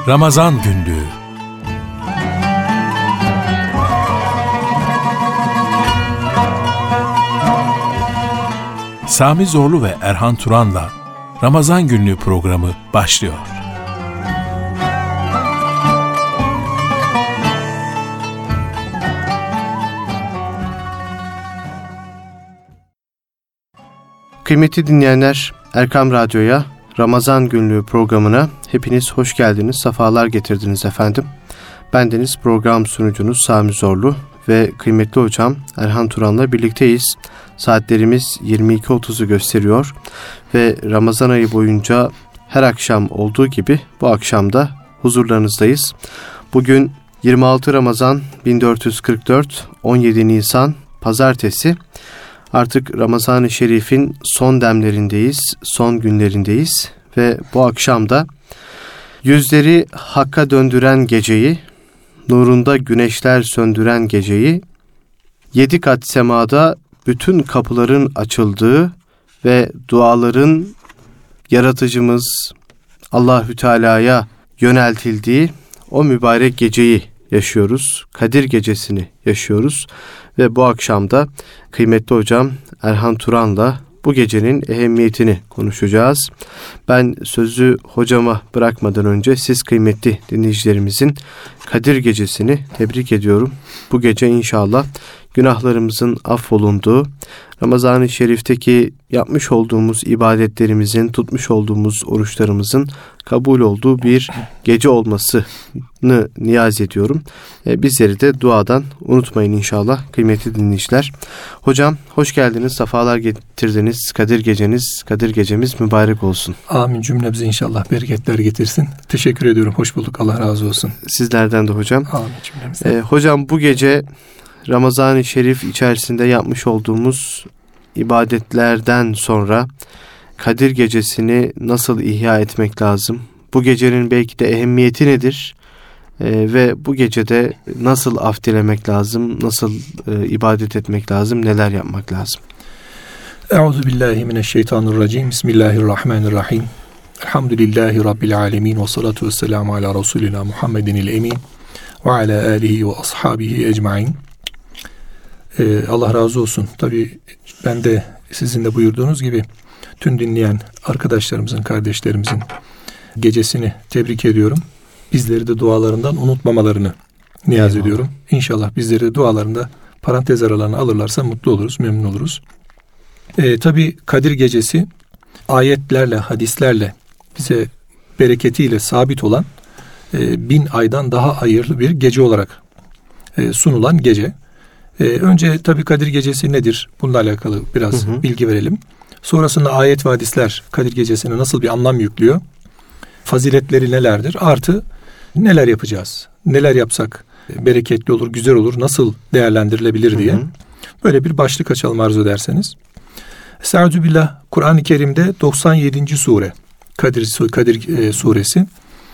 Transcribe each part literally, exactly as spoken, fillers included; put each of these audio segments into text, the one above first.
Ramazan Günlüğü. Sami Zorlu ve Erhan Turan'la Ramazan Günlüğü programı başlıyor. Kıymetli dinleyenler, Erkam Radyo'ya, Ramazan Günlüğü programına hepiniz hoş geldiniz, sefalar getirdiniz efendim. Bendeniz program sunucunuz Sami Zorlu ve kıymetli hocam Erhan Turan'la birlikteyiz. Saatlerimiz yirmi iki otuzu gösteriyor ve Ramazan ayı boyunca her akşam olduğu gibi bu akşam da huzurlarınızdayız. Bugün yirmi altı Ramazan bin dört yüz kırk dört, on yedi Nisan Pazartesi. Artık Ramazan-ı Şerif'in son demlerindeyiz, son günlerindeyiz ve bu akşam da yüzleri Hakk'a döndüren geceyi, nurunda güneşler söndüren geceyi, yedi kat semada bütün kapıların açıldığı ve duaların Yaratıcımız Allahü Teala'ya yöneltildiği o mübarek geceyi yaşıyoruz. Kadir Gecesi'ni yaşıyoruz ve bu akşamda kıymetli hocam Erhan Turan'la bu gecenin ehemmiyetini konuşacağız. Ben sözü hocama bırakmadan önce siz kıymetli dinleyicilerimizin Kadir Gecesi'ni tebrik ediyorum. Bu gece inşallah günahlarımızın affolunduğu, Ramazan-ı Şerif'teki yapmış olduğumuz ibadetlerimizin, tutmuş olduğumuz oruçlarımızın kabul olduğu bir gece olmasını niyaz ediyorum. E, bizleri de duadan unutmayın inşallah kıymetli dinleyiciler. Hocam hoş geldiniz, sefalar getirdiniz. Kadir Geceniz, Kadir Gecemiz mübarek olsun. Amin, cümlemize inşallah bereketler getirsin. Teşekkür ediyorum, hoş bulduk, Allah razı olsun. Sizlerden de hocam. Amin cümlemize. E, hocam bu gece Ramazan-ı Şerif içerisinde yapmış olduğumuz ibadetlerden sonra Kadir Gecesi'ni nasıl ihya etmek lazım? Bu gecenin belki de ehemmiyeti nedir? Ee, ve bu gecede nasıl af dilemek lazım? Nasıl e, ibadet etmek lazım? Neler yapmak lazım? Euzubillahimineşşeytanirracim. Bismillahirrahmanirrahim. Elhamdülillahi Rabbil alemin. Ve salatu ve selamu ala Resulina Muhammedinil emin. Ve ala alihi ve ashabihi ecmain. Ee, Allah razı olsun. Tabii ben de sizin de buyurduğunuz gibi tüm dinleyen arkadaşlarımızın, kardeşlerimizin gecesini tebrik ediyorum. Bizleri de dualarından unutmamalarını niyaz Eyvallah. ediyorum. İnşallah bizleri de dualarında parantez aralarına alırlarsa mutlu oluruz, memnun oluruz. Ee, tabii Kadir Gecesi ayetlerle, hadislerle bize bereketiyle sabit olan e, bin aydan daha hayırlı bir gece olarak e, sunulan gece. Ee, önce tabii Kadir Gecesi nedir? Bununla alakalı biraz hı hı. bilgi verelim. Sonrasında ayet ve hadisler Kadir Gecesi'ne nasıl bir anlam yüklüyor? Faziletleri nelerdir? Artı neler yapacağız? Neler yapsak bereketli olur, güzel olur, nasıl değerlendirilebilir diye. Hı hı. Böyle bir başlık açalım arzu ederseniz. Estağfirullah, Kur'an-ı Kerim'de doksan yedinci sure Kadir, Kadir e, suresi.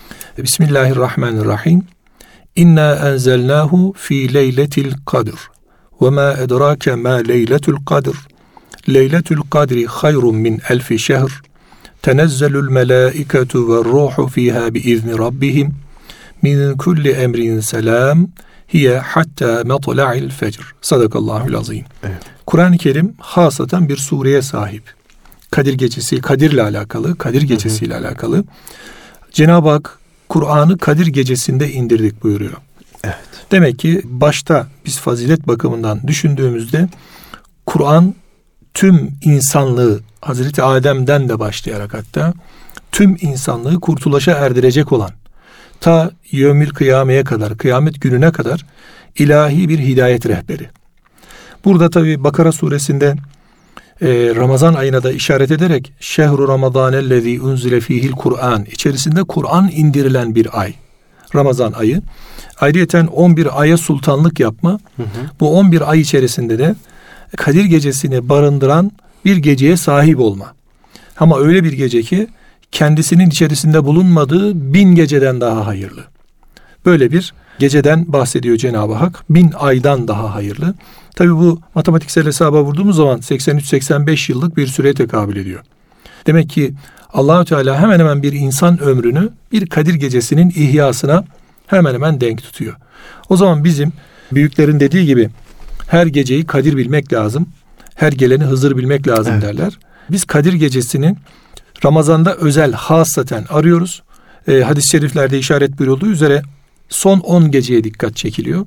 Bismillahirrahmanirrahim. İnna enzelnahu fi leyletil kadr. Ve ma edrake ma leyletul kadr. Leyletul kadri hayrun min elfi şehr. Tenezzelul melâiketu ve ruhu fiha biizni rabbihim. Min kulli emrin selam. Hiye hatta matla'il fecr. Sadakallahul azim. Evet. Kur'an-ı Kerim hasaten bir sureye sahip. Kadir Gecesi, Kadir'le alakalı, Kadir Gecesi ile alakalı. Cenab-ı Hak Kur'an'ı Kadir Gecesi'nde indirdik buyuruyor. Evet. Demek ki başta biz fazilet bakımından düşündüğümüzde Kur'an tüm insanlığı, Hazreti Adem'den de başlayarak hatta tüm insanlığı kurtuluşa erdirecek olan, ta yevmil kıyameye kadar, kıyamet gününe kadar ilahi bir hidayet rehberi. Burada tabi Bakara suresinde e, Ramazan ayına da işaret ederek şehru ramazanellezî unzile fîhil Kur'an, içerisinde Kur'an indirilen bir ay. Ramazan ayı. Ayrıyeten on bir aya sultanlık yapma. Hı hı. Bu on bir ay içerisinde de Kadir Gecesi'ni barındıran bir geceye sahip olma. Ama öyle bir gece ki kendisinin içerisinde bulunmadığı bin geceden daha hayırlı. Böyle bir geceden bahsediyor Cenab-ı Hak. Bin aydan daha hayırlı. Tabi bu matematiksel hesaba vurduğumuz zaman seksen üç seksen beş yıllık bir süreye tekabül ediyor. Demek ki Allah-u Teala hemen hemen bir insan ömrünü bir Kadir Gecesi'nin ihyasına hemen hemen denk tutuyor. O zaman bizim büyüklerin dediği gibi her geceyi Kadir bilmek lazım. Her geleni Hızır bilmek lazım evet. derler. Biz Kadir Gecesi'ni Ramazan'da özel hasaten arıyoruz. E, hadis-i şeriflerde işaret buyurulduğu üzere son on geceye dikkat çekiliyor.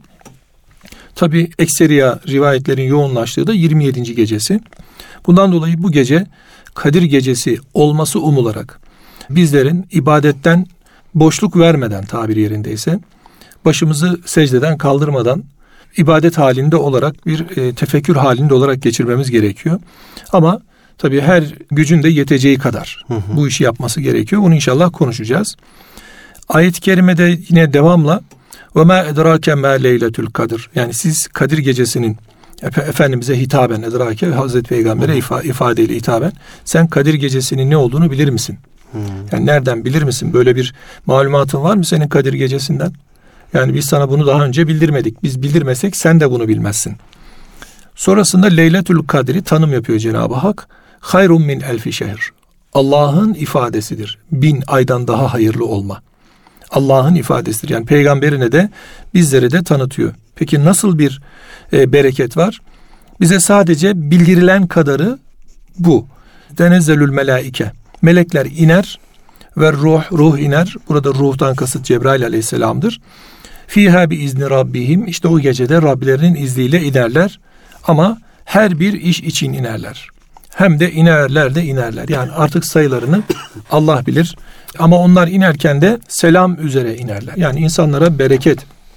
Tabi ekseriya rivayetlerin yoğunlaştığı da yirmi yedinci gecesi. Bundan dolayı bu gece Kadir Gecesi olması umularak bizlerin ibadetten boşluk vermeden, tabiri yerindeyse, başımızı secdeden kaldırmadan ibadet halinde olarak bir e, tefekkür halinde olarak geçirmemiz gerekiyor. Ama tabii her gücün de yeteceği kadar hı hı. bu işi yapması gerekiyor. Bunu inşallah konuşacağız. Ayet-i kerimede yine devamla وَمَا اَدْرَاكَ مَا لَيْلَةُ الْقَدْرِ Yani siz Kadir Gecesi'nin Efendimiz'e hitaben, edrake, Hazreti Peygamber'e ifa, ifadeyle hitaben, sen Kadir Gecesi'nin ne olduğunu bilir misin? Hmm. Yani nereden bilir misin? Böyle bir malumatın var mı senin Kadir Gecesi'nden? Yani biz sana bunu daha önce bildirmedik. Biz bildirmesek sen de bunu bilmezsin. Sonrasında Leyletül Kadri tanım yapıyor Cenab-ı Hak. Hayrun min elfi şehr. Allah'ın ifadesidir. Bin aydan daha hayırlı olma. Allah'ın ifadesidir. Yani peygamberine de bizlere de tanıtıyor. Peki nasıl bir e, bereket var? Bize sadece bildirilen kadarı bu. Tenezzelül melaike. Melekler iner ve ruh, ruh iner. Burada ruhtan kasıt Cebrail aleyhisselamdır. Fiha bi izni rabbihim. İşte o gecede Rablerinin izniyle inerler. Ama her bir iş için inerler. Hem de inerler de inerler. Yani artık sayılarını Allah bilir. Ama onlar inerken de selam üzere inerler. Yani insanlara bereket,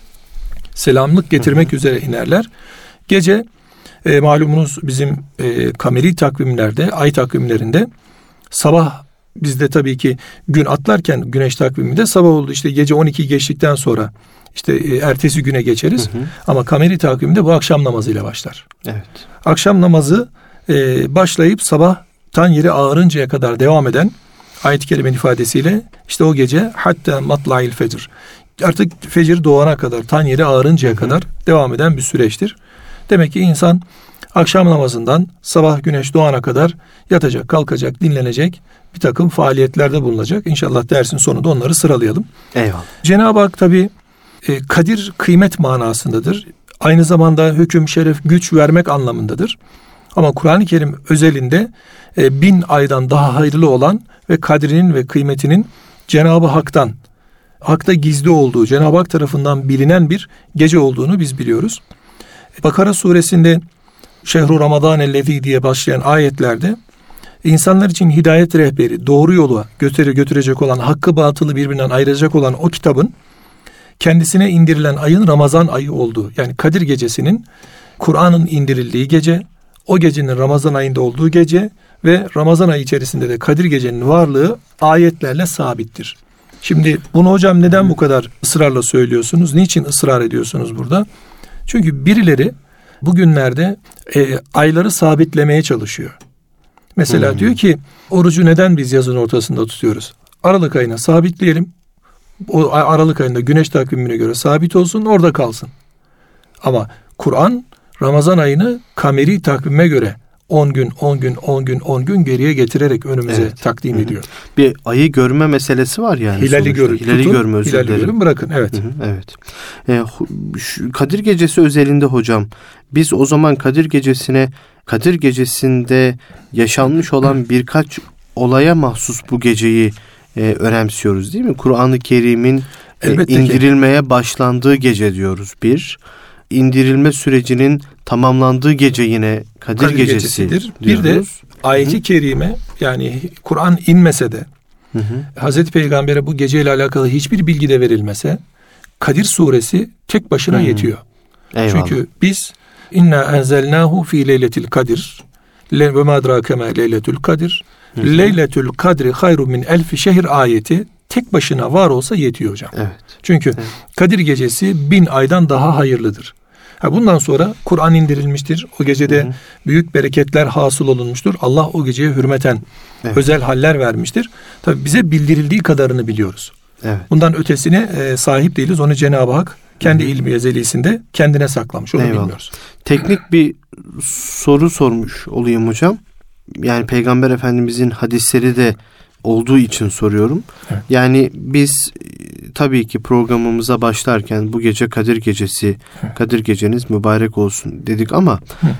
selamlık getirmek hı hı. üzere inerler. Gece e, malumunuz bizim e, kameri takvimlerde, ay takvimlerinde sabah, bizde tabii ki gün atlarken güneş takviminde sabah oldu. İşte gece on iki geçtikten sonra işte e, ertesi güne geçeriz. Hı hı. Ama kameri takvimde bu akşam namazıyla başlar. Evet. Akşam namazı e, başlayıp sabah tan yeri ağarıncaya kadar devam eden ayet-i kerimenin ifadesiyle işte o gece hatta matla'il fecr. Artık fecir doğana kadar, tan yeri ağarıncaya hı hı. kadar devam eden bir süreçtir. Demek ki insan akşam namazından sabah güneş doğana kadar yatacak, kalkacak, dinlenecek, bir takım faaliyetlerde bulunacak. İnşallah dersin sonunda onları sıralayalım. Eyvallah. Cenab-ı Hak tabi e, kadir kıymet manasındadır. Aynı zamanda hüküm, şeref, güç vermek anlamındadır. Ama Kur'an-ı Kerim özelinde e, bin aydan daha hayırlı olan ve kadrinin ve kıymetinin Cenab-ı Hak'tan, Hak'ta gizli olduğu, Cenab-ı Hak tarafından bilinen bir gece olduğunu biz biliyoruz. Bakara suresinde Şehru Ramazanellezî diye başlayan ayetlerde insanlar için hidayet rehberi, doğru yola götüre götürecek olan, hakkı batılı birbirinden ayıracak olan o kitabın kendisine indirilen ayın Ramazan ayı olduğu, yani Kadir Gecesi'nin Kur'an'ın indirildiği gece, o gecenin Ramazan ayında olduğu gece ve Ramazan ayı içerisinde de Kadir Gece'nin varlığı ayetlerle sabittir. Şimdi bunu hocam neden bu kadar ısrarla söylüyorsunuz? Niçin ısrar ediyorsunuz burada? Çünkü birileri bugünlerde e, ayları sabitlemeye çalışıyor. Mesela hmm. diyor ki orucu neden biz yazın ortasında tutuyoruz? Aralık ayına sabitleyelim. O Aralık ayında güneş takvimine göre sabit olsun, orada kalsın. Ama Kur'an Ramazan ayını kameri takvime göre on gün, on gün, on gün, on gün geriye getirerek önümüze evet. takdim Hı-hı. ediyor. Bir ayı görme meselesi var yani. Hilali görün. Hilali tutun, görme özür hilali görün, bırakın. Evet. Hı-hı. Evet. Ee, şu Kadir Gecesi özelinde hocam, biz o zaman Kadir Gecesi'ne, Kadir Gecesi'nde yaşanmış olan birkaç olaya mahsus bu geceyi e, önemsiyoruz değil mi? Kur'an-ı Kerim'in e, indirilmeye ki. başlandığı gece diyoruz bir. İndirilme sürecinin tamamlandığı gece yine Kadir, Kadir Gecesi Gecesidir. Bir de ayet-i kerime, yani Kur'an inmese de hı hı. Hazreti Peygamber'e bu geceyle alakalı hiçbir bilgi de verilmese Kadir suresi tek başına hı. yetiyor. Eyvallah. Çünkü biz inna enzelnahu fi leyletil kadir ve ma adrake ma leyletul kadir leyletul kadri hayrun min elfi şehr ayeti tek başına var olsa yetiyor hocam. Evet. Çünkü evet. Kadir Gecesi bin aydan daha hayırlıdır. Ha, bundan sonra Kur'an indirilmiştir. O gecede hı hı. büyük bereketler hasıl olunmuştur. Allah o geceye hürmeten evet. özel haller vermiştir. Tabii bize bildirildiği kadarını biliyoruz. Evet. Bundan ötesine e, sahip değiliz. Onu Cenab-ı Hak kendi hı hı. ilmi ezelisinde kendine saklamış. Onu Eyvallah. bilmiyoruz. Teknik bir soru sormuş olayım hocam. Yani Peygamber Efendimizin hadisleri de olduğu için soruyorum. Evet. Yani biz tabii ki programımıza başlarken bu gece Kadir Gecesi, Kadir Geceniz mübarek olsun dedik ama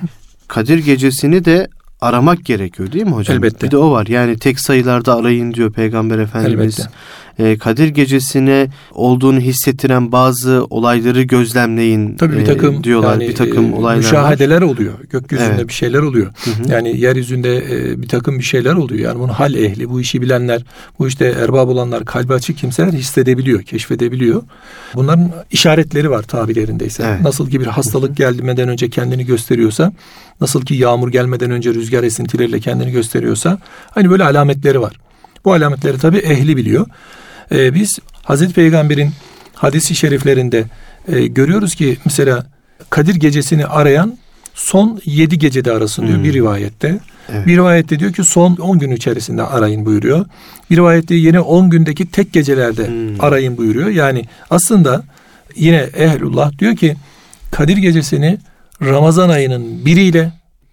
Kadir Gecesini de aramak gerekiyor değil mi hocam? Elbette. Bir de o var. Yani tek sayılarda arayın diyor Peygamber Efendimiz. Elbette. Ee, Kadir Gecesi'ne olduğunu hissettiren bazı olayları gözlemleyin. Tabii bir takım e, diyorlar. yani, bir takım e, olaylar müşahedeler var. oluyor. Gökyüzünde Evet. bir şeyler oluyor. Hı hı. Yani yeryüzünde e, bir takım bir şeyler oluyor. Yani bunu hal ehli, bu işi bilenler, bu işte erbab olanlar, kalbi açık kimseler hissedebiliyor, keşfedebiliyor. Bunların işaretleri var tabirlerindeyse. Evet. Nasıl ki bir hastalık gelmeden önce kendini gösteriyorsa, nasıl ki yağmur gelmeden önce rüzgar esintileriyle kendini gösteriyorsa, hani böyle alametleri var. Bu alametleri tabii ehli biliyor. Ee, biz Hazreti Peygamber'in hadisi şeriflerinde e, görüyoruz ki mesela Kadir Gecesini arayan son yedi gecede arasın diyor hmm. bir rivayette. Evet. Bir rivayette diyor ki son on gün içerisinde arayın buyuruyor. Bir rivayette yine on gündeki tek gecelerde hmm. arayın buyuruyor. Yani aslında yine ehlullah diyor ki Kadir Gecesini Ramazan ayının biriyle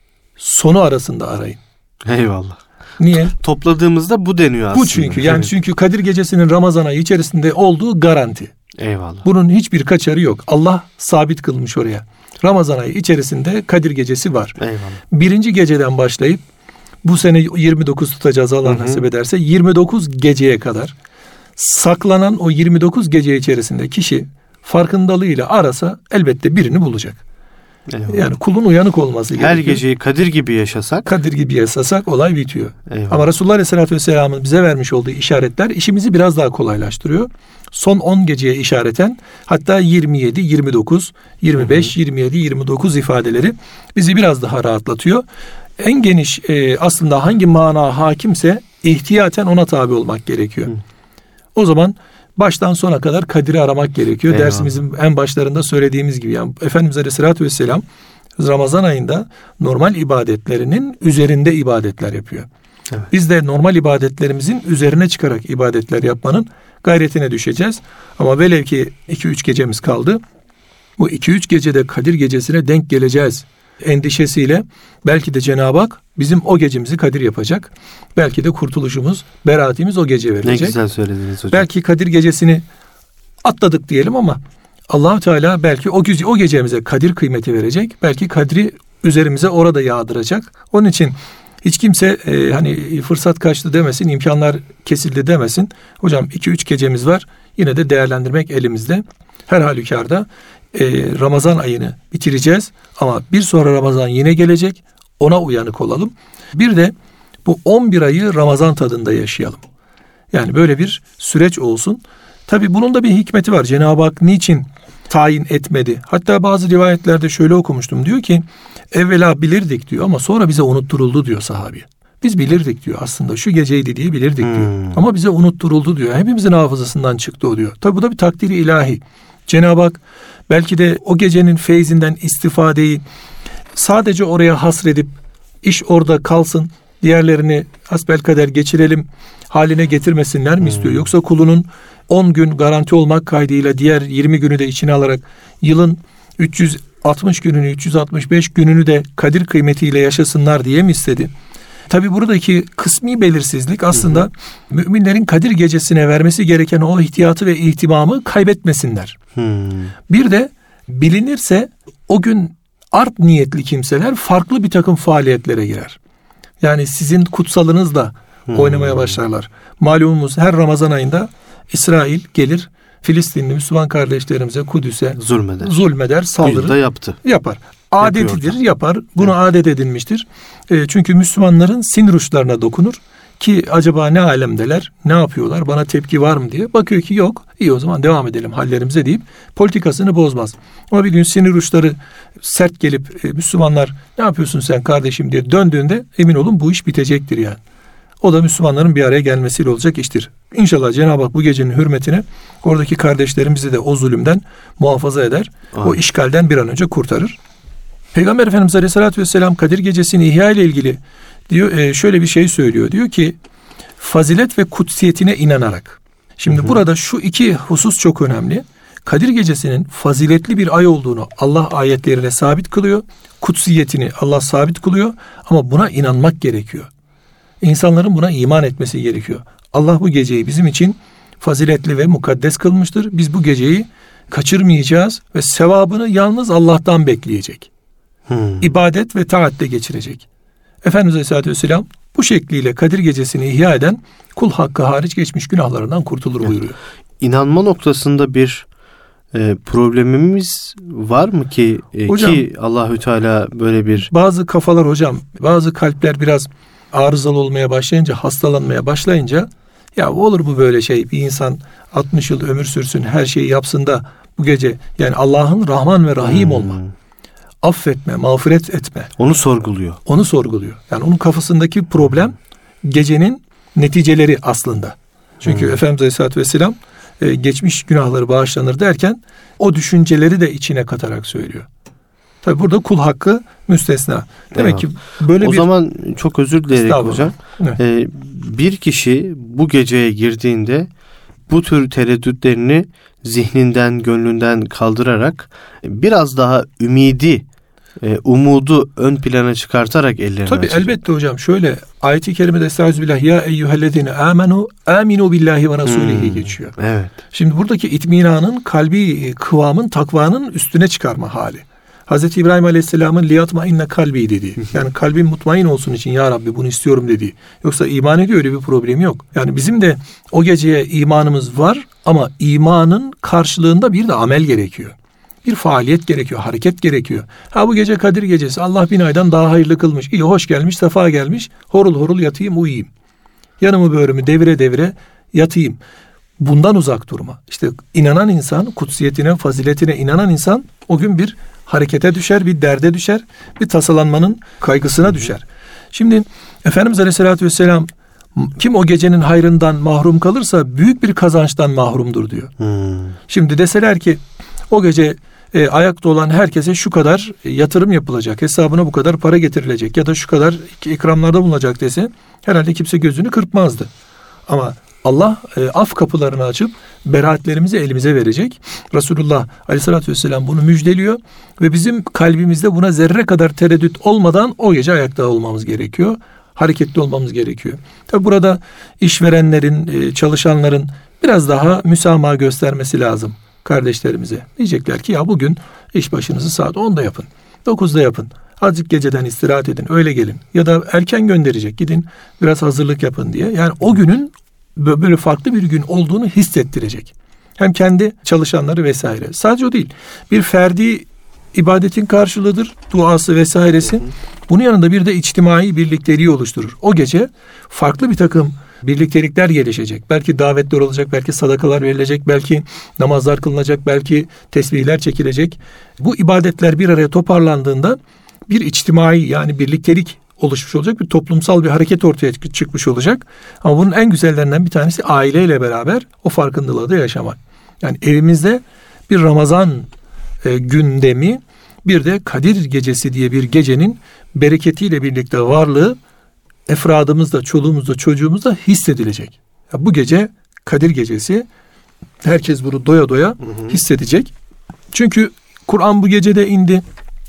sonu arasında arayın. Eyvallah. Niye? Topladığımızda bu deniyor aslında. Bu çünkü yani evet. çünkü Kadir Gecesi'nin Ramazan ayı içerisinde olduğu garanti. Eyvallah. Bunun hiçbir kaçarı yok. Allah sabit kılmış oraya. Ramazan ayı içerisinde Kadir Gecesi var. Eyvallah. Birinci geceden başlayıp bu sene yirmi dokuz tutacağız Allah nasip ederse yirmi dokuz geceye kadar saklanan o yirmi dokuz gece içerisinde kişi farkındalığıyla arasa elbette birini bulacak. Eyvallah. Yani kulun uyanık olması gerekiyor. Her geceyi Kadir gibi yaşasak. Kadir gibi yaşasak olay bitiyor. Eyvallah. Ama Resulullah Aleyhisselatü Vesselam'ın bize vermiş olduğu işaretler işimizi biraz daha kolaylaştırıyor. Son on geceye işareten hatta yirmi yedi, yirmi dokuz, yirmi beş, hı hı. yirmi yedi, yirmi dokuz ifadeleri bizi biraz daha rahatlatıyor. En geniş e, aslında hangi mana hakimse ihtiyaten ona tabi olmak gerekiyor. Hı. O zaman baştan sona kadar Kadir'i aramak gerekiyor. Eyvallah. Dersimizin en başlarında söylediğimiz gibi yani Efendimiz Aleyhisselatü Vesselam Ramazan ayında normal ibadetlerinin üzerinde ibadetler yapıyor. Evet. Biz de normal ibadetlerimizin üzerine çıkarak ibadetler yapmanın gayretine düşeceğiz. Ama velev ki iki üç gecemiz kaldı. Bu iki üç gecede Kadir Gecesi'ne denk geleceğiz endişesiyle belki de Cenab-ı Hak bizim o gecemizi Kadir yapacak. Belki de kurtuluşumuz, beraatimiz o gece verilecek. Ne güzel söylediniz hocam. Belki Kadir Gecesi'ni atladık diyelim ama Allah-u Teala belki o, o gecemize Kadir kıymeti verecek. Belki Kadri üzerimize orada yağdıracak. Onun için hiç kimse e, hani fırsat kaçtı demesin, imkanlar kesildi demesin. Hocam iki üç gecemiz var. Yine de değerlendirmek elimizde. Her halükarda e, Ramazan ayını bitireceğiz. Ama bir sonra Ramazan yine gelecek. Ona uyanık olalım. Bir de bu on bir ayı Ramazan tadında yaşayalım. Yani böyle bir süreç olsun. Tabii bunun da bir hikmeti var. Cenab-ı Hak niçin tayin etmedi? Hatta bazı rivayetlerde şöyle okumuştum. Diyor ki evvela bilirdik diyor ama sonra bize unutturuldu diyor sahabi. Biz bilirdik diyor aslında şu geceydi diye bilirdik hmm. diyor. Ama bize unutturuldu diyor. Hepimizin hafızasından çıktı o diyor. Tabii bu da bir takdiri ilahi. Cenab-ı Hak belki de o gecenin feyzinden istifadeyi sadece oraya hasredip iş orada kalsın, diğerlerini hasbelkader geçirelim haline getirmesinler mi istiyor? Hmm. Yoksa kulunun on gün garanti olmak kaydıyla diğer yirmi günü de içine alarak yılın üç yüz altmış gününü, üç yüz altmış beş gününü de Kadir kıymetiyle yaşasınlar diye mi istedi? Tabi buradaki kısmi belirsizlik aslında hı hı. müminlerin Kadir gecesine vermesi gereken o ihtiyatı ve ihtimamı kaybetmesinler. Hmm. Bir de bilinirse o gün art niyetli kimseler farklı bir takım faaliyetlere girer. Yani sizin kutsalınızla hmm. oynamaya başlarlar. Malumumuz her Ramazan ayında İsrail gelir Filistinli Müslüman kardeşlerimize Kudüs'e zulmeder, zulmeder saldırır. da yaptı. Yapar. Adetidir, yapar. Bunu evet. adet edinmiştir. E, çünkü Müslümanların sinir uçlarına dokunur ki acaba ne alemdeler, ne yapıyorlar, bana tepki var mı diye. Bakıyor ki yok, iyi o zaman devam edelim hallerimize deyip politikasını bozmaz. Ama bir gün sinir uçları sert gelip e, Müslümanlar ne yapıyorsun sen kardeşim diye döndüğünde emin olun bu iş bitecektir yani. O da Müslümanların bir araya gelmesiyle olacak iştir. İnşallah Cenab-ı Hak bu gecenin hürmetine oradaki kardeşlerimizi de o zulümden muhafaza eder. Aynen. O işgalden bir an önce kurtarır. Peygamber Efendimiz Aleyhisselatü Vesselam Kadir Gecesi'ni ihya ile ilgili diyor e, şöyle bir şey söylüyor. Diyor ki fazilet ve kutsiyetine inanarak. Şimdi hı hı. burada şu iki husus çok önemli. Kadir Gecesi'nin faziletli bir ay olduğunu Allah ayetleriyle sabit kılıyor. Kutsiyetini Allah sabit kılıyor ama buna inanmak gerekiyor. İnsanların buna iman etmesi gerekiyor. Allah bu geceyi bizim için faziletli ve mukaddes kılmıştır. Biz bu geceyi kaçırmayacağız ve sevabını yalnız Allah'tan bekleyecek. Hmm. İbadet ve taatle geçirecek. Efendimiz Aleyhisselatü Vesselam bu şekliyle Kadir Gecesi'ni ihya eden kul hakkı hariç geçmiş günahlarından kurtulur buyuruyor. İnanma noktasında bir e, problemimiz var mı ki e, hocam, ki Allahü Teala böyle bir... Bazı kafalar hocam, bazı kalpler biraz arızalı olmaya başlayınca, hastalanmaya başlayınca ya olur bu böyle şey, bir insan altmış yıl ömür sürsün, her şeyi yapsın da bu gece, yani Allah'ın Rahman ve Rahim hmm. olma, affetme, mağfiret etme. Onu sorguluyor. Onu sorguluyor. Yani onun kafasındaki problem gecenin neticeleri aslında. Çünkü hmm. Efendimiz Aleyhisselatü Vesselam e, geçmiş günahları bağışlanır derken o düşünceleri de içine katarak söylüyor. Tabi burada kul hakkı müstesna. Demek evet. ki böyle o bir... O zaman çok özür dileyerek hocam. E, bir kişi bu geceye girdiğinde bu tür tereddütlerini zihninden, gönlünden kaldırarak biraz daha ümidi, e, umudu ön plana çıkartarak ellerine Tabii açacak. Elbette hocam. Şöyle ayet-i kerimede estağfirullah ya eyyühellezine amenu aminu billahi ve rasulihi hmm. geçiyor. Evet. Şimdi buradaki itminanın, kalbi kıvamın, takvanın üstüne çıkarma hali. Hazreti İbrahim Aleyhisselam'ın liyatma inne kalbi dediği. Yani kalbim mutmain olsun için ya Rabbi bunu istiyorum dediği. Yoksa iman ediyor, öyle bir problemi yok. Yani bizim de o geceye imanımız var ama imanın karşılığında bir de amel gerekiyor. Bir faaliyet gerekiyor, hareket gerekiyor. Ha bu gece Kadir Gecesi, Allah bin aydan daha hayırlı kılmış. İyi, hoş gelmiş, sefa gelmiş. Horul horul yatayım, uyuyayım. Yanımı böğrümü devire devire yatayım. Bundan uzak durma. İşte inanan insan, kutsiyetine, faziletine inanan insan o gün bir harekete düşer, bir derde düşer, bir tasalanmanın kaygısına düşer. Şimdi Efendimiz Aleyhisselatü Vesselam kim o gecenin hayrından mahrum kalırsa büyük bir kazançtan mahrumdur diyor. Hmm. Şimdi deseler ki o gece e, ayakta olan herkese şu kadar yatırım yapılacak, hesabına bu kadar para getirilecek ya da şu kadar ikramlarda bulunacak dese herhalde kimse gözünü kırpmazdı. Ama Allah e, af kapılarını açıp beraatlerimizi elimize verecek. Resulullah Aleyhisselatü Vesselam bunu müjdeliyor ve bizim kalbimizde buna zerre kadar tereddüt olmadan o gece ayakta olmamız gerekiyor. Hareketli olmamız gerekiyor. Tabi burada işverenlerin, e, çalışanların biraz daha müsamaha göstermesi lazım kardeşlerimize. Diyecekler ki ya bugün iş başınızı saat onda yapın, dokuzda yapın. Azıcık geceden istirahat edin, öyle gelin. Ya da erken gönderecek, gidin biraz hazırlık yapın diye. Yani o günün böyle farklı bir gün olduğunu hissettirecek. Hem kendi çalışanları vesaire. Sadece o değil. Bir ferdi ibadetin karşılığıdır. Duası vesairesi. Bunun yanında bir de içtimai birlikteliği oluşturur. O gece farklı bir takım birliktelikler gelişecek. Belki davetler olacak, belki sadakalar verilecek, belki namazlar kılınacak, belki tesbihler çekilecek. Bu ibadetler bir araya toparlandığında bir içtimai, yani birliktelik oluşmuş olacak, bir toplumsal bir hareket ortaya çıkmış olacak. Ama bunun en güzellerinden bir tanesi aileyle beraber o farkındalığı da yaşamak. Yani evimizde bir Ramazan e, gündemi, bir de Kadir Gecesi diye bir gecenin bereketiyle birlikte varlığı efradımızda, çoluğumuzda, çocuğumuzda hissedilecek. Ya bu gece Kadir Gecesi, herkes bunu doya doya hı hı. hissedecek. Çünkü Kur'an bu gecede indi.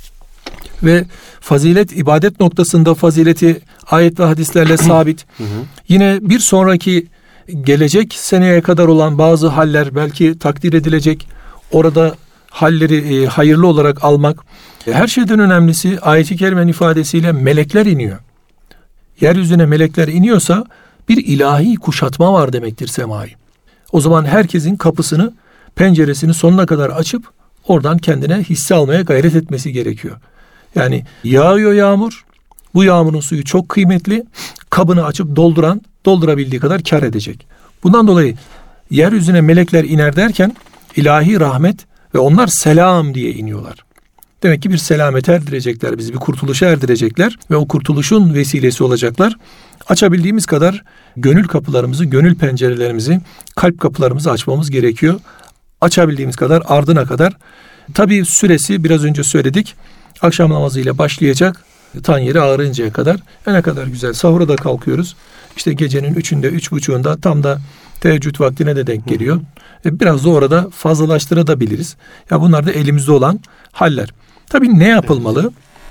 Ve fazilet, ibadet noktasında fazileti ayet ve hadislerle sabit. Hı hı. Yine bir sonraki gelecek seneye kadar olan bazı haller belki takdir edilecek. Orada halleri e, hayırlı olarak almak. Her şeyden önemlisi ayet-i kerimenin ifadesiyle melekler iniyor. Yeryüzüne melekler iniyorsa bir ilahi kuşatma var demektir semayı. O zaman herkesin kapısını, penceresini sonuna kadar açıp oradan kendine hisse almaya gayret etmesi gerekiyor. Yani yağıyor yağmur, bu yağmurun suyu çok kıymetli, kabını açıp dolduran, doldurabildiği kadar kar edecek. Bundan dolayı yeryüzüne melekler iner derken ilahi rahmet ve onlar selam diye iniyorlar. Demek ki bir selamete erdirecekler, bizi bir kurtuluşa erdirecekler ve o kurtuluşun vesilesi olacaklar. Açabildiğimiz kadar gönül kapılarımızı, gönül pencerelerimizi, kalp kapılarımızı açmamız gerekiyor. Açabildiğimiz kadar, ardına kadar. Tabii süresi biraz önce söyledik. Akşam namazıyla başlayacak, tan yeri ağrıncaya kadar. E ne kadar güzel, sahura da kalkıyoruz. İşte gecenin üçünde, üç buçuğunda tam da teheccüd vaktine de denk geliyor. E biraz da orada fazlalaştırabiliriz. Ya bunlar da elimizde olan haller. Tabii ne yapılmalı?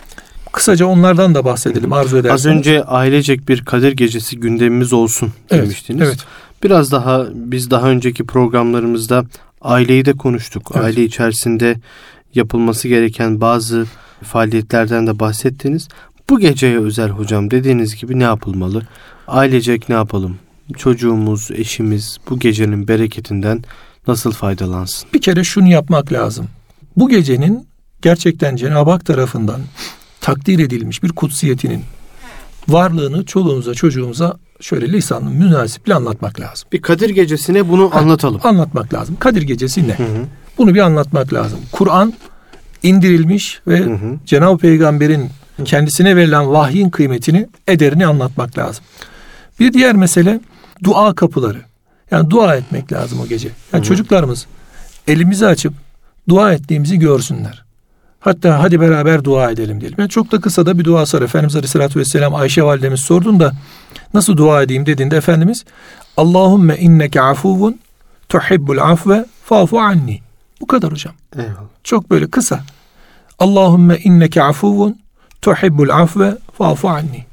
Kısaca onlardan da bahsedelim arzu ederseniz. Az önce ailecek bir Kadir Gecesi gündemimiz olsun demiştiniz. Evet, evet. Biraz daha biz daha önceki programlarımızda aileyi de konuştuk. Evet. Aile içerisinde yapılması gereken bazı faaliyetlerden de bahsettiniz. Bu geceye özel hocam dediğiniz gibi ne yapılmalı? Ailecek ne yapalım? Çocuğumuz, eşimiz bu gecenin bereketinden nasıl faydalansın? Bir kere şunu yapmak lazım. Bu gecenin gerçekten Cenab-ı Hak tarafından takdir edilmiş bir kutsiyetinin varlığını çoluğumuza, çocuğumuza şöyle lisanlı münasiple anlatmak lazım. Bir Kadir Gecesi'ne bunu ha, anlatalım. Anlatmak lazım. Kadir Gecesi ne? Hı hı. Bunu bir anlatmak lazım. Kur'an indirilmiş ve hı hı. Cenab-ı Peygamber'in kendisine verilen vahyin kıymetini, ederini anlatmak lazım. Bir diğer mesele dua kapıları. Yani dua etmek lazım o gece. Yani hı hı. çocuklarımız elimizi açıp dua ettiğimizi görsünler. Hatta hadi beraber dua edelim diyelim. Yani çok da kısa da bir duası var. Efendimiz Aleyhisselatü Vesselam Ayşe validemiz sorduğunda nasıl dua edeyim dediğinde Efendimiz Allahümme inneke afuvun tuhibbul afve fa'fu anni. Bu kadar hocam. Eyvallah. Çok böyle kısa. Allahümme inneke afuvun tuhibbul afve fa'fu anni.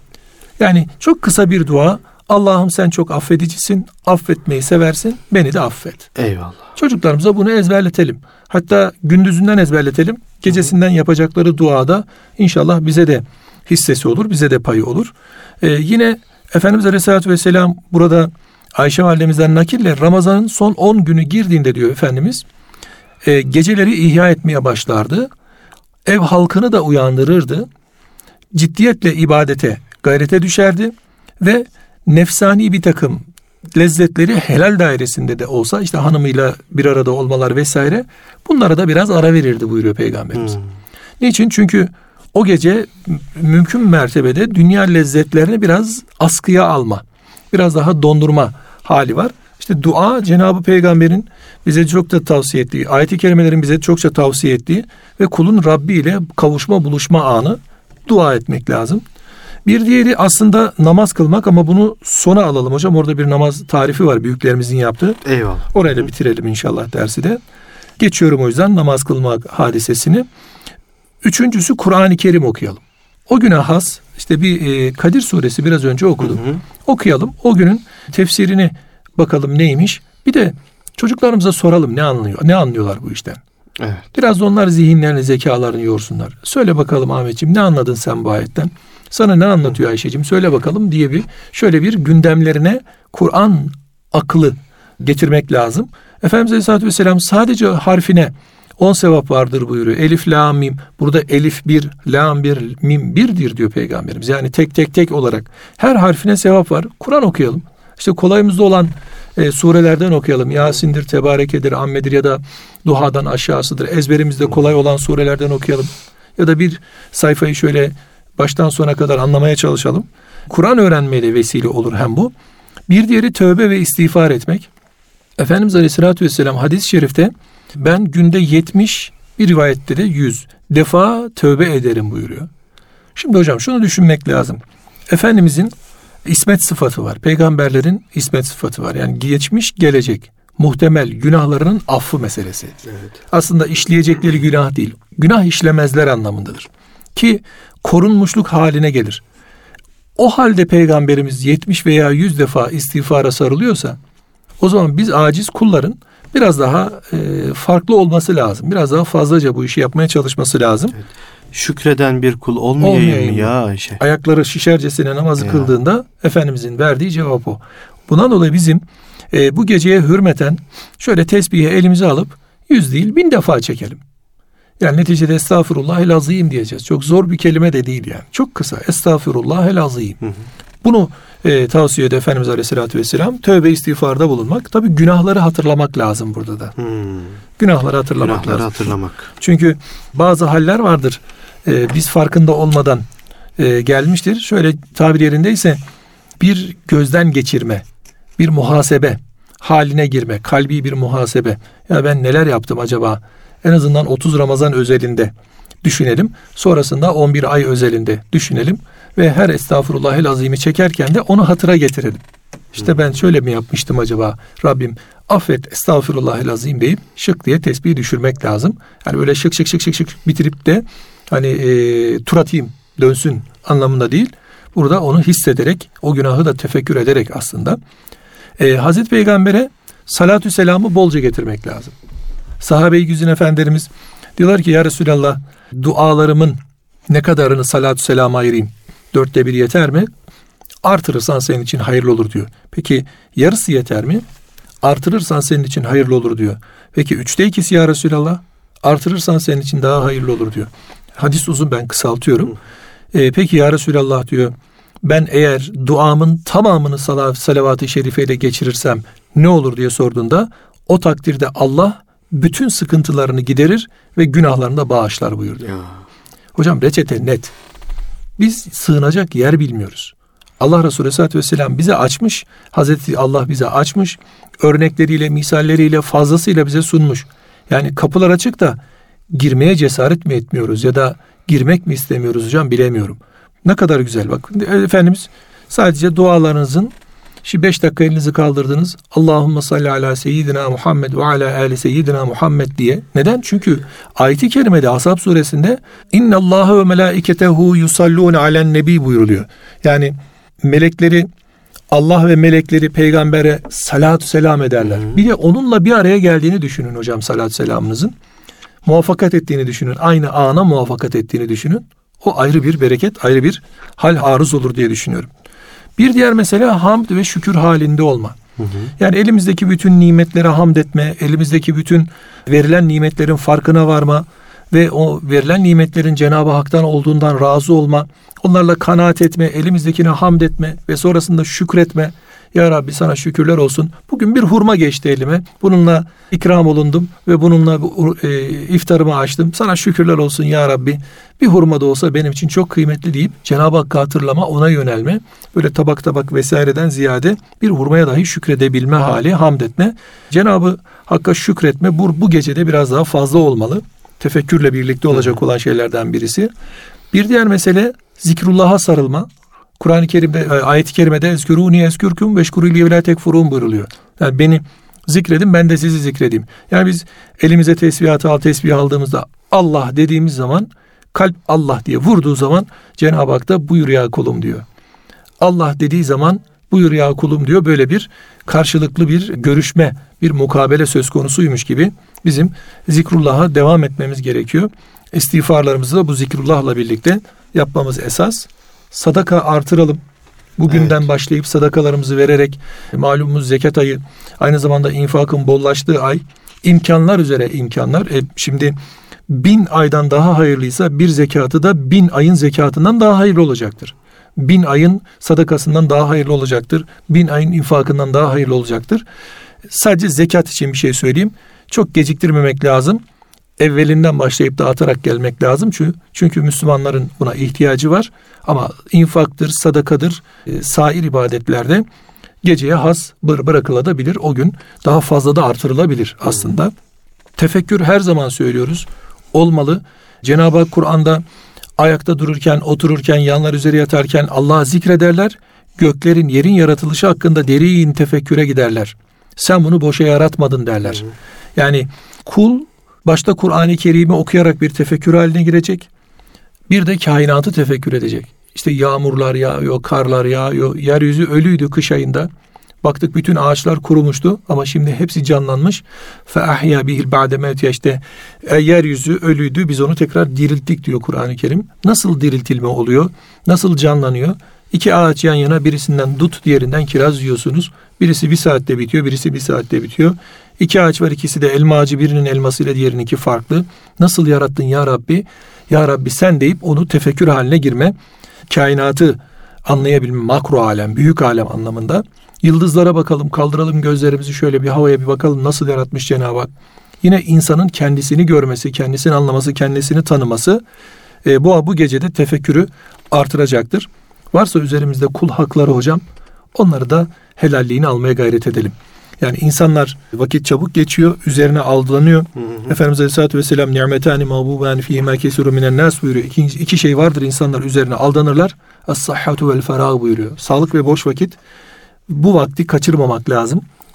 Yani çok kısa bir dua. Allah'ım sen çok affedicisin, affetmeyi seversin, beni de affet. Eyvallah. Çocuklarımıza bunu ezberletelim. Hatta gündüzünden ezberletelim. Gecesinden yapacakları duada inşallah bize de hissesi olur, bize de payı olur. Ee, yine Efendimiz Aleyhisselatü Vesselam burada Ayşe validemizden nakille Ramazan'ın son on günü girdiğinde diyor Efendimiz, e, geceleri ihya etmeye başlardı. Ev halkını da uyandırırdı. Ciddiyetle ibadete, gayrete düşerdi ve nefsani bir takım lezzetleri helal dairesinde de olsa işte hanımıyla bir arada olmalar vesaire bunlara da biraz ara verirdi buyuruyor Peygamberimiz. Hmm. Niçin? Çünkü o gece mümkün mertebede dünya lezzetlerini biraz askıya alma, biraz daha dondurma hali var. İşte dua Cenab-ı Peygamber'in bize çok da tavsiye ettiği, ayet-i kerimelerin bize çokça tavsiye ettiği ve kulun Rabbi ile kavuşma buluşma anı dua etmek lazım. Bir diğeri aslında namaz kılmak ama bunu sona alalım hocam. Orada bir namaz tarifi var büyüklerimizin yaptığı. Eyvallah. Orayı da bitirelim inşallah dersi de. Geçiyorum o yüzden namaz kılmak hadisesini. Üçüncüsü Kur'an-ı Kerim okuyalım. O güne has işte bir e, Kadir suresi biraz önce okudum. Hı hı. Okuyalım. O günün tefsirini bakalım neymiş. Bir de çocuklarımıza soralım ne anlıyor, ne anlıyorlar bu işten. Evet. Biraz da onlar zihinlerini, zekalarını yorsunlar. Söyle bakalım Ahmetciğim ne anladın sen bu ayetten? Sana ne anlatıyor Ayşe'cim söyle bakalım diye bir şöyle bir gündemlerine Kur'an aklı getirmek lazım. Efendimiz Aleyhisselatü Vesselam sadece harfine on sevap vardır buyuruyor. Elif, la, mim. Burada elif bir, lam bir, mim birdir diyor Peygamberimiz. Yani tek tek tek olarak her harfine sevap var. Kur'an okuyalım. İşte kolayımızda olan e, surelerden okuyalım. Yasin'dir, Tebareke'dir, Amme'dir ya da Duha'dan aşağısıdır. Ezberimizde kolay olan surelerden okuyalım. Ya da bir sayfayı şöyle baştan sona kadar anlamaya çalışalım. Kur'an öğrenmeyle vesile olur hem bu. Bir diğeri tövbe ve istiğfar etmek. Efendimiz Aleyhisselatü Vesselam hadis-i şerifte ben günde yetmiş bir rivayette de yüz defa tövbe ederim buyuruyor. Şimdi hocam şunu düşünmek lazım. Efendimizin ismet sıfatı var. Peygamberlerin ismet sıfatı var. Yani geçmiş gelecek muhtemel günahlarının affı meselesi. Evet. Aslında işleyecekleri günah değil. Günah işlemezler anlamındadır. Ki korunmuşluk haline gelir. O halde Peygamberimiz yetmiş veya yüz defa istiğfara sarılıyorsa o zaman biz aciz kulların biraz daha e, farklı olması lazım. Biraz daha fazlaca bu işi yapmaya çalışması lazım. Evet. Şükreden bir kul olmayayım, olmayayım mı ya Ayşe? Ayakları şişercesine namazı ya. Kıldığında Efendimizin verdiği cevap o. Bundan dolayı bizim e, bu geceye hürmeten şöyle tesbihi elimize alıp yüz değil bin defa çekelim. Yani neticede estağfirullahel azim diyeceğiz. Çok zor bir kelime de değil yani. Çok kısa. Estağfirullahel azim. Hı hı. Bunu e, tavsiye ediyor Efendimiz Aleyhisselatü Vesselam. Tövbe istiğfarda bulunmak. Tabii günahları hatırlamak lazım burada da. Hmm. Günahları hatırlamak günahları lazım. hatırlamak. Çünkü bazı haller vardır. E, biz farkında olmadan e, gelmiştir. Şöyle tabir yerindeyse bir gözden geçirme, bir muhasebe haline girme, kalbi bir muhasebe. Ya ben neler yaptım acaba? En azından otuz Ramazan özelinde düşünelim. Sonrasında on bir ay özelinde düşünelim. Ve her estağfurullahel azimi çekerken de onu hatıra getirelim. İşte ben şöyle mi yapmıştım acaba? Rabbim affet estağfurullahel azim deyip şık diye tesbih düşürmek lazım. Yani böyle şık şık şık şık şık bitirip de hani e, tur atayım, dönsün anlamında değil. Burada onu hissederek, o günahı da tefekkür ederek aslında e, Hazreti Peygamber'e salatü selamı bolca getirmek lazım. Sahabe-i Güzin Efendilerimiz diyorlar ki ya Resulallah, dualarımın ne kadarını salatü selama ayırayım? Dörtte bir yeter mi? Artırırsan senin için hayırlı olur diyor. Peki yarısı yeter mi? Artırırsan senin için hayırlı olur diyor. Peki üçte ikisi ya Resulallah? Artırırsan senin için daha hayırlı olur diyor. Hadis uzun, ben kısaltıyorum. Ee, peki ya Resulallah diyor, ben eğer duamın tamamını salav- salavat-ı şerifeyle geçirirsem ne olur diye sorduğunda, o takdirde Allah bütün sıkıntılarını giderir ve günahlarını da bağışlar buyurdu. Ya. Hocam reçete net. Biz sığınacak yer bilmiyoruz. Allah Resulü Aleyhisselatü Vesselam bize açmış, Hazreti Allah bize açmış, örnekleriyle, misalleriyle, fazlasıyla bize sunmuş. Yani kapılar açık da girmeye cesaret mi etmiyoruz ya da girmek mi istemiyoruz hocam, bilemiyorum. Ne kadar güzel bak. Efendimiz sadece dualarınızın, şimdi beş dakika elinizi kaldırdınız. Allahümme salli ala seyyidina Muhammed ve ala ali seyyidina Muhammed diye. Neden? Çünkü ayet-i kerimede Ashab suresinde innallâhe ve melâiketehu yusallûne alen nebi buyuruluyor. Yani melekleri, Allah ve melekleri peygambere salatü selam ederler. Hı. Bir de onunla bir araya geldiğini düşünün hocam, salatü selamınızın. Muvaffakat ettiğini düşünün. Aynı ana muvaffakat ettiğini düşünün. O ayrı bir bereket, ayrı bir hal arız olur diye düşünüyorum. Bir diğer mesele hamd ve şükür halinde olma. Hı hı. Yani elimizdeki bütün nimetlere hamd etme, elimizdeki bütün verilen nimetlerin farkına varma ve o verilen nimetlerin Cenab-ı Hak'tan olduğundan razı olma, onlarla kanaat etme, elimizdekine hamd etme ve sonrasında şükretme. Ya Rabbi sana şükürler olsun. Bugün bir hurma geçti elime. Bununla ikram olundum ve bununla e, iftarımı açtım. Sana şükürler olsun ya Rabbi. Bir hurma da olsa benim için çok kıymetli deyip Cenab-ı Hakk'ı hatırlama, ona yönelme. Böyle tabak tabak vesaireden ziyade bir hurmaya dahi şükredebilme hali, hamd etme. Cenab-ı Hakk'a şükretme bu, bu gecede biraz daha fazla olmalı. Tefekkürle birlikte olacak olan şeylerden birisi. Bir diğer mesele zikrullah'a sarılma. Kur'an-ı Kerim'de, ayet-i kerimede ezkürûni ezkürküm veşkurûli ve lâ tekfurûn buyuruluyor. Yani beni zikredin, ben de sizi zikredeyim. Yani biz elimize tesbihatı al, tesbih aldığımızda Allah dediğimiz zaman, kalp Allah diye vurduğu zaman Cenab-ı Hak da buyur ya kulum diyor. Allah dediği zaman buyur ya kulum diyor. Böyle bir karşılıklı bir görüşme, bir mukabele söz konusuymuş gibi bizim zikrullah'a devam etmemiz gerekiyor. İstiğfarlarımızı da bu zikrullah'la birlikte yapmamız esas. Sadaka artıralım. Bugünden evet. başlayıp sadakalarımızı vererek, malumumuz zekat ayı, aynı zamanda infakın bollaştığı ay, imkanlar üzere imkanlar. E şimdi bin aydan daha hayırlıysa bir zekatı da bin ayın zekatından daha hayırlı olacaktır. Bin ayın sadakasından daha hayırlı olacaktır. Bin ayın infakından daha hayırlı olacaktır. Sadece zekat için bir şey söyleyeyim. Çok geciktirmemek lazım. Evvelinden başlayıp dağıtarak gelmek lazım. Çünkü, çünkü Müslümanların buna ihtiyacı var. Ama infaktır, sadakadır, e, sair ibadetlerde geceye has bırakılabilir. O gün daha fazla da artırılabilir aslında. Hmm. Tefekkür her zaman söylüyoruz. Olmalı. Cenab-ı Hak Kur'an'da ayakta dururken, otururken, yanlar üzeri yatarken Allah'ı zikrederler. Göklerin, yerin yaratılışı hakkında derin tefekküre giderler. Sen bunu boşa yaratmadın derler. Hmm. Yani kul başta Kur'an-ı Kerim'i okuyarak bir tefekkür haline girecek. Bir de kainatı tefekkür edecek. İşte yağmurlar yağıyor, karlar yağıyor. Yeryüzü ölüydü kış ayında. Baktık bütün ağaçlar kurumuştu ama şimdi hepsi canlanmış. فَاَحْيَا بِهِ الْبَعْدَ مَوْتِيَا işte e, yeryüzü ölüydü, biz onu tekrar dirilttik diyor Kur'an-ı Kerim. Nasıl diriltilme oluyor? Nasıl canlanıyor? İki ağaç yan yana, birisinden dut, diğerinden kiraz yiyorsunuz. Birisi bir saatte bitiyor, birisi bir saatte bitiyor. İki ağaç var, ikisi de elma ağacı, birinin elmasıyla diğerininki farklı. Nasıl yarattın ya Rabbi? Ya Rabbi sen deyip onu tefekkür haline girme. Kainatı anlayabilme, makro alem, büyük alem anlamında. Yıldızlara bakalım, kaldıralım gözlerimizi şöyle bir havaya bir bakalım nasıl yaratmış Cenab-ı Hak. Yine insanın kendisini görmesi, kendisini anlaması, kendisini tanıması e, bu, bu gecede tefekkürü artıracaktır. Varsa üzerimizde kul hakları hocam, onları da helalliğini almaya gayret edelim. Yani insanlar vakit çabuk geçiyor, üzerine aldanıyor. Hı hı. Efendimiz Aleyhisselatü Vesselam ni'metâni mağbûbâni fîhîmâ kesûrû minennâs buyuruyor. İki, iki şey vardır insanlar üzerine aldanırlar. Es-sahhatu vel ferâh buyuruyor. Sağlık ve boş vakit. Bu vakti kaçırmamak lazım.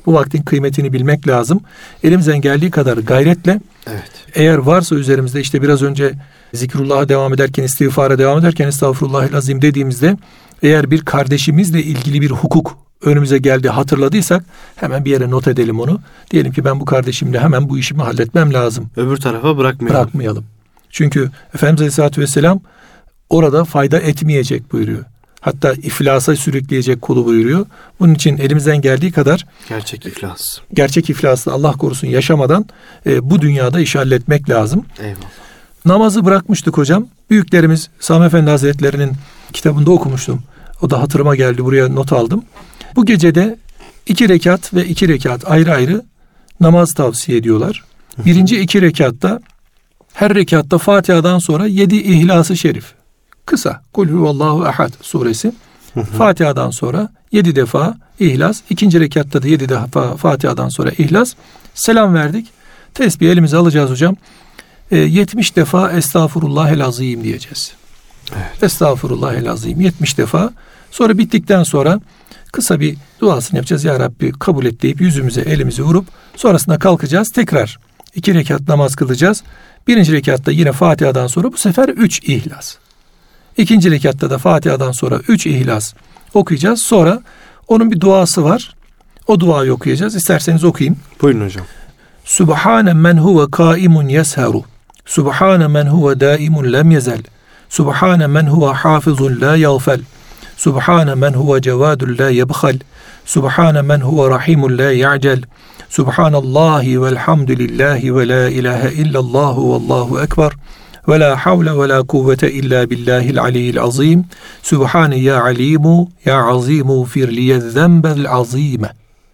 Bu vaktin kıymetini bilmek lazım. Elimizden geldiği kadar gayretle, Evet. eğer varsa üzerimizde, işte biraz önce zikrullah'a devam ederken, istiğfara devam ederken estağfurullahilazim dediğimizde, eğer bir kardeşimizle ilgili bir hukuk önümüze geldi, hatırladıysak hemen bir yere not edelim onu. Diyelim ki ben bu kardeşimle hemen bu işimi halletmem lazım. Öbür tarafa bırakmayalım. Bırakmayalım. Çünkü Efendimiz Aleyhisselatü Vesselam orada fayda etmeyecek buyuruyor. Hatta iflasa sürükleyecek kulu buyuruyor. Bunun için elimizden geldiği kadar Gerçek iflas. gerçek iflasla Allah korusun yaşamadan e, bu dünyada iş halletmek lazım. Eyvallah. Namazı bırakmıştık hocam. Büyüklerimiz, Sami Efendi Hazretleri'nin kitabında okumuştum. O da hatırıma geldi, buraya not aldım. Bu gecede iki rekat ve iki rekat ayrı ayrı namaz tavsiye ediyorlar. Birinci iki rekatta, her rekatta Fatiha'dan sonra yedi İhlas-ı Şerif. Kısa. Kul huvallahu ahad suresi. Fatiha'dan sonra yedi defa İhlas. İkinci rekatta da yedi defa Fatiha'dan sonra İhlas. Selam verdik. Tesbih elimize alacağız hocam. E, yetmiş defa Estağfurullahel azim diyeceğiz. Evet. Estağfurullahel azim. yetmiş defa. Sonra bittikten sonra kısa bir duasını yapacağız. Ya Rabbi kabul et deyip yüzümüze elimizi vurup sonrasında kalkacağız. Tekrar iki rekat namaz kılacağız. Birinci rekatta yine Fatiha'dan sonra bu sefer üç İhlas. İkinci rekatta da Fatiha'dan sonra üç İhlas okuyacağız. Sonra onun bir duası var. O duayı okuyacağız. İsterseniz okuyayım. Buyurun hocam. Subhane men huve kaimun yesheru. Subhane men huve daimun lem yezel. Subhane men huve hafizun la yagfel. Subhane men huve cevadun la yebkhal. Subhane men huve rahimun la ya'cel. Subhanallahi velhamdülillahi ve la ilahe illallahu vallahu ekber. Ve la havle ve la kuvvete illa billahil aliyyil azim. Subhane ya alimu ya azimu firliye zembel azime.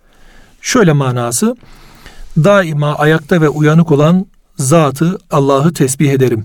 Şöyle manası: daima ayakta ve uyanık olan zatı Allah'ı tesbih ederim.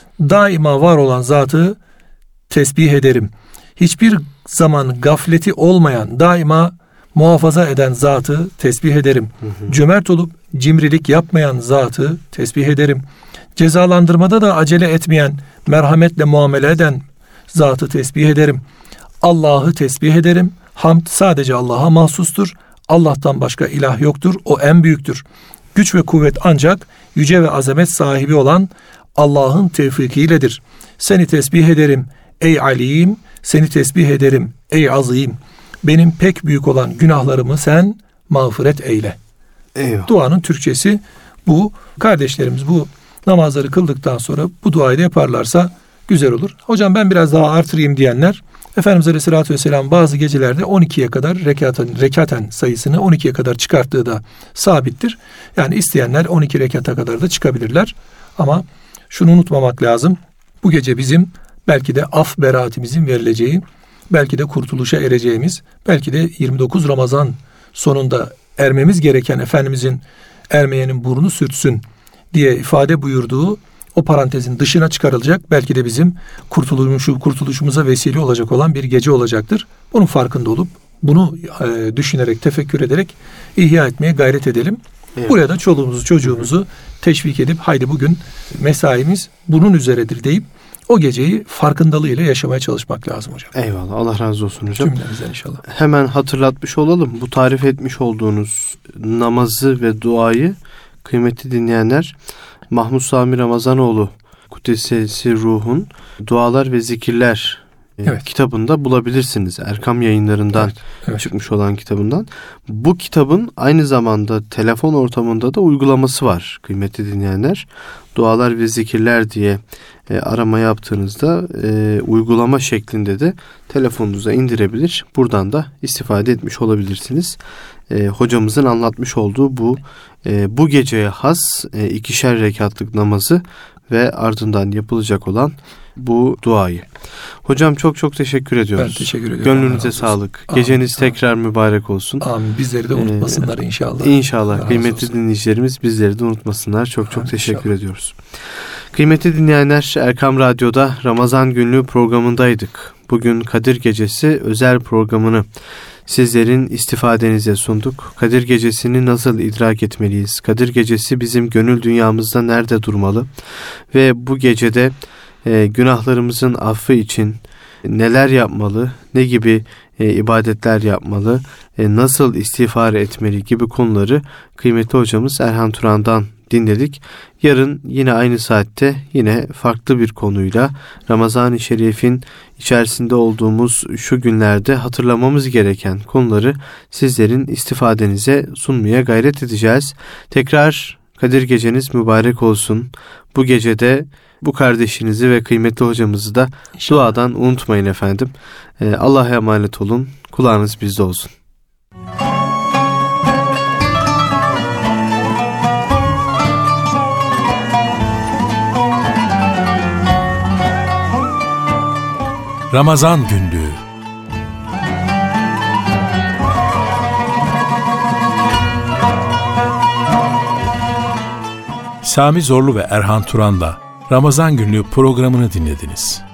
Daima var olan zatı tesbih ederim. Hiçbir zaman gafleti olmayan, daima muhafaza eden zatı tesbih ederim. Hı hı. Cömert olup cimrilik yapmayan zatı tesbih ederim. Cezalandırmada da acele etmeyen, merhametle muamele eden zatı tesbih ederim. Allah'ı tesbih ederim. Hamd sadece Allah'a mahsustur. Allah'tan başka ilah yoktur. O en büyüktür. Güç ve kuvvet ancak yüce ve azamet sahibi olan Allah'ın tevfikiyledir. Seni tesbih ederim ey alim, seni tesbih ederim ey azim. Benim pek büyük olan günahlarımı sen mağfiret eyle. Eyvallah. Duanın Türkçesi bu. Kardeşlerimiz bu namazları kıldıktan sonra bu duayı da yaparlarsa güzel olur. Hocam ben biraz daha artırayım diyenler, Efendimiz Aleyhisselatü Vesselam bazı gecelerde on ikiye kadar rekaten, rekaten sayısını on ikiye kadar çıkarttığı da sabittir. Yani isteyenler on iki rekata kadar da çıkabilirler. Ama şunu unutmamak lazım. Bu gece bizim belki de af beraatimizin verileceği, belki de kurtuluşa ereceğimiz, belki de yirmi dokuz Ramazan sonunda ermemiz gereken, Efendimizin ermeyenin burnu sürtsün diye ifade buyurduğu o parantezin dışına çıkarılacak, belki de bizim kurtuluşu, kurtuluşumuza vesile olacak olan bir gece olacaktır. Bunun farkında olup bunu e, düşünerek, tefekkür ederek ihya etmeye gayret edelim. Evet. Buraya da çoluğumuzu, çocuğumuzu teşvik edip haydi bugün mesaimiz bunun üzeredir deyip o geceyi farkındalığıyla yaşamaya çalışmak lazım hocam. Eyvallah. Allah razı olsun hocam. Cümlemizden inşallah. Hemen hatırlatmış olalım. Bu tarif etmiş olduğunuz namazı ve duayı kıymetli dinleyenler, Mahmud Sami Ramazanoğlu Kuddisesi Ruh'un Dualar ve Zikirler evet. kitabında bulabilirsiniz. Erkam Yayınlarından evet, evet. çıkmış olan kitabından. Bu kitabın aynı zamanda telefon ortamında da uygulaması var kıymetli dinleyenler. Dualar ve Zikirler diye e, arama yaptığınızda e, uygulama şeklinde de telefonunuza indirebilir. Buradan da istifade etmiş olabilirsiniz. E, hocamızın anlatmış olduğu bu e, bu geceye has e, ikişer rekatlık namazı ve ardından yapılacak olan bu duayı. Hocam çok çok teşekkür ediyoruz. Ben teşekkür ediyorum. Gönlünüze sağlık. Amin. Geceniz amin. tekrar mübarek olsun. Amin. Bizleri de unutmasınlar ee, inşallah. İnşallah. Allah kıymetli dinleyicilerimiz bizleri de unutmasınlar. Çok çok amin. teşekkür inşallah. ediyoruz. Kıymetli dinleyenler, Erkam Radyo'da Ramazan Günlüğü programındaydık. Bugün Kadir Gecesi özel programını sizlerin istifadenize sunduk. Kadir Gecesi'ni nasıl idrak etmeliyiz? Kadir Gecesi bizim gönül dünyamızda nerede durmalı? Ve bu gecede e, günahlarımızın affı için neler yapmalı, ne gibi e, ibadetler yapmalı, e, nasıl istiğfar etmeli gibi konuları kıymetli hocamız Erhan Turan'dan dinledik. Yarın yine aynı saatte yine farklı bir konuyla Ramazan-ı Şerif'in içerisinde olduğumuz şu günlerde hatırlamamız gereken konuları sizlerin istifadenize sunmaya gayret edeceğiz. Tekrar Kadir Geceniz mübarek olsun. Bu gecede bu kardeşinizi ve kıymetli hocamızı da İnşallah. duadan unutmayın efendim. Ee, Allah'a emanet olun. Kulağınız bizde olsun. Ramazan Günlüğü. Sami Zorlu ve Erhan Turan'la Ramazan Günlüğü programını dinlediniz.